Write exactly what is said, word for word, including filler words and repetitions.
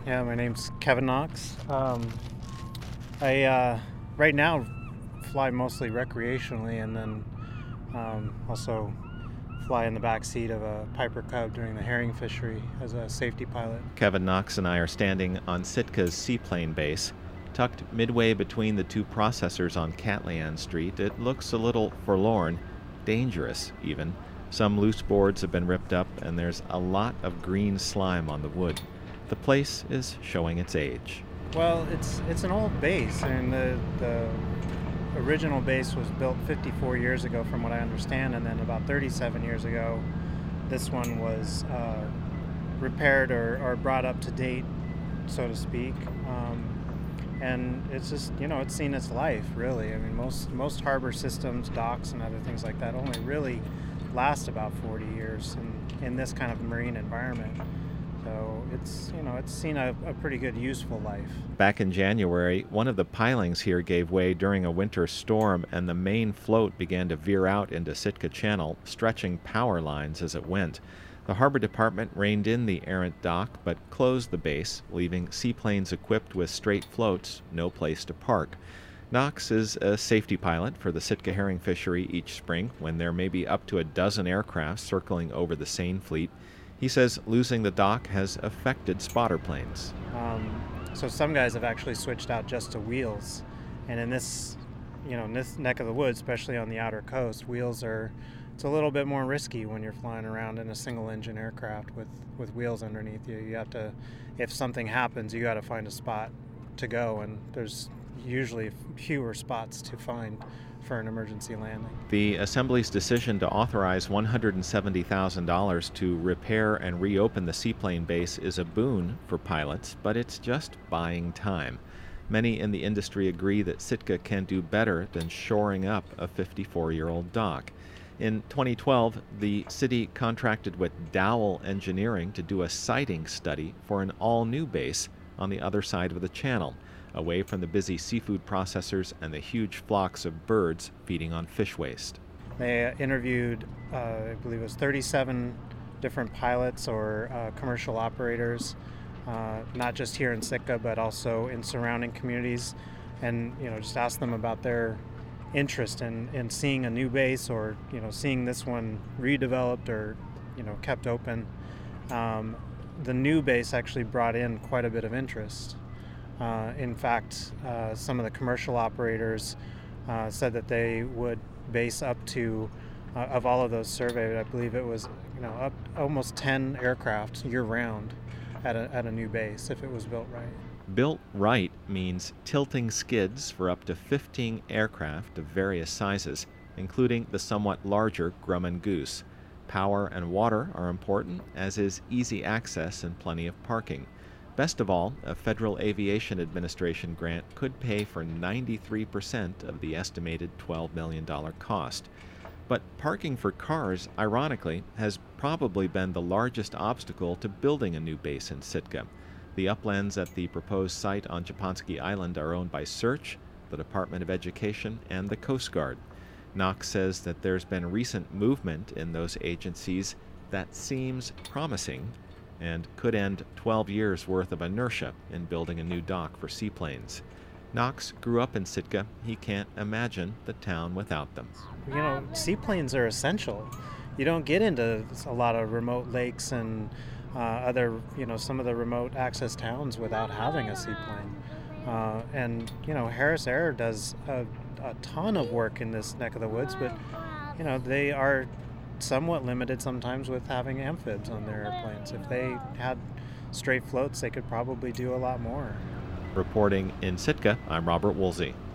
Yeah, my name's Kevin Knox. Um, I uh, right now fly mostly recreationally, and then um, also fly in the back seat of a Piper Cub during the herring fishery as a safety pilot. Kevin Knox and I are standing on Sitka's seaplane base. Tucked midway between the two processors on Catlian Street, it looks a little forlorn, dangerous even. Some loose boards have been ripped up, and there's a lot of green slime on the wood. The place is showing its age. Well, it's it's an old base, and the the original base was built fifty-four years ago, from what I understand, and then about thirty-seven years ago, this one was uh, repaired or, or brought up to date, so to speak. Um, and it's just, you know, it's seen its life, really. I mean, most most harbor systems, docks, and other things like that only really last about forty years in, in this kind of marine environment. So it's, you know, it's seen a, a pretty good useful life. Back in January, one of the pilings here gave way during a winter storm, and the main float began to veer out into Sitka Channel, stretching power lines as it went. The Harbor Department reined in the errant dock, but closed the base, leaving seaplanes equipped with straight floats no place to park. Knox is a safety pilot for the Sitka herring fishery each spring, when there may be up to a dozen aircraft circling over the seine fleet. He says losing the dock has affected spotter planes. Um, so some guys have actually switched out just to wheels, and in this, you know, in this neck of the woods, especially on the outer coast, wheels are, it's a little bit more risky when you're flying around in a single-engine aircraft with, with wheels underneath you. You have to, if something happens, you got to find a spot to go, and there's usually fewer spots to find for an emergency landing. The Assembly's decision to authorize one hundred seventy thousand dollars to repair and reopen the seaplane base is a boon for pilots, but it's just buying time. Many in the industry agree that Sitka can do better than shoring up a fifty-four-year-old dock. In twenty twelve, the city contracted with Dowell Engineering to do a siting study for an all-new base on the other side of the channel, away from the busy seafood processors and the huge flocks of birds feeding on fish waste. They interviewed, uh, I believe it was thirty-seven different pilots or uh, commercial operators, uh, not just here in Sitka, but also in surrounding communities, and, you know, just asked them about their interest in, in seeing a new base, or, you know, seeing this one redeveloped or, you know, kept open. Um, the new base actually brought in quite a bit of interest. Uh, in fact, uh, some of the commercial operators uh, said that they would base up to, uh, of all of those surveyed, I believe it was, you know, up almost ten aircraft year-round at a, at a new base if it was built right. Built right means tilting skids for up to fifteen aircraft of various sizes, including the somewhat larger Grumman Goose. Power and water are important, as is easy access and plenty of parking. Best of all, a Federal Aviation Administration grant could pay for ninety-three percent of the estimated twelve million dollars cost. But parking for cars, ironically, has probably been the largest obstacle to building a new base in Sitka. The uplands at the proposed site on Japonski Island are owned by Search, the Department of Education, and the Coast Guard. Knox says that there's been recent movement in those agencies that seems promising, and could end twelve years worth of inertia in building a new dock for seaplanes. Knox grew up in Sitka. He can't imagine the town without them. You know, seaplanes are essential. You don't get into a lot of remote lakes and uh, other, you know, some of the remote access towns without having a seaplane. Uh, and, you know, Harris Air does a, a ton of work in this neck of the woods, but, you know, they are somewhat limited sometimes with having amphibs on their airplanes. If they had straight floats, they could probably do a lot more. Reporting in Sitka, I'm Robert Woolsey.